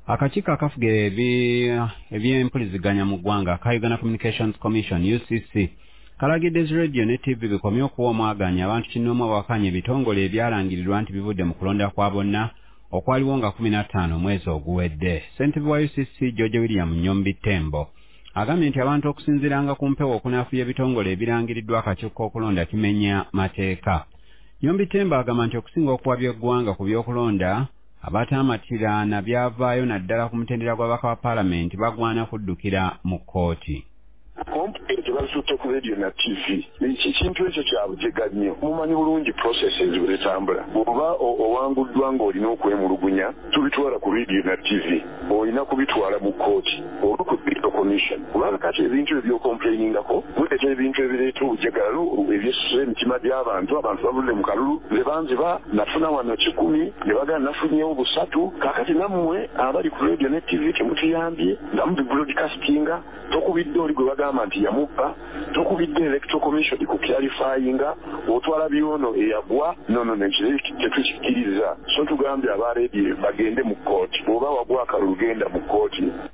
Akakiiko akafuga eby'empuliziganya mu ggwanga ka Uganda Communications Commission UCC kalagidde radio ne TV bikomye okuwa omwaganya abantu kinoomu awakanya ebitongole ebyalangirirwa nti bivudde mu kulonda kwa bonna okwaliwo nga 15 omwezi oguwedde. Ssentebe wa UCC George William Nyombi Tembo agambye nti abantu okusinziiranga ku mpewo okunaafuya ebitongole ebirangiriddwa akakiiko okulonda kimenya mateeka. Nyombi Tembo agamba nti okusinga okuwabya eggwanga ku by'okulonda abataamatira byavaayo naddala ku mutendera gw'abaka wa paalamenti bagwana kuddukira mu kkooti. Complaint bazute ku radio na TV. Ekintu ekyo kya bujega nnyo. Mumanyi bulungi processes bwe zitambula. Oba owanguddwa ng'olina okwemulugunya, tubitwala ku radio na TV. Olina kubitwala mu kkooti. Oba ku Bidco Commission. Kubanga kati ebintu ebyokomplainingako, muleeta ebintu ebireeta obujegalo ebyesusa emitima gy'abantu, abantu bavudde mu kalulu, ze banziba nafuna wano 10, ne bagamba nafunyewo 3, kaakati nammwe abali ku radio ne TV temutuyambye, nga mubibroadcastinga, tokubidde oli gwe bagamba nti yamubba, tokubidde electoral commission ku clarifyinga, otwala byono eyagwa, no tetukikiriza. So tugambye aba radio bagende mu kkooti, oba wagwa akalulu genda mu kkooti.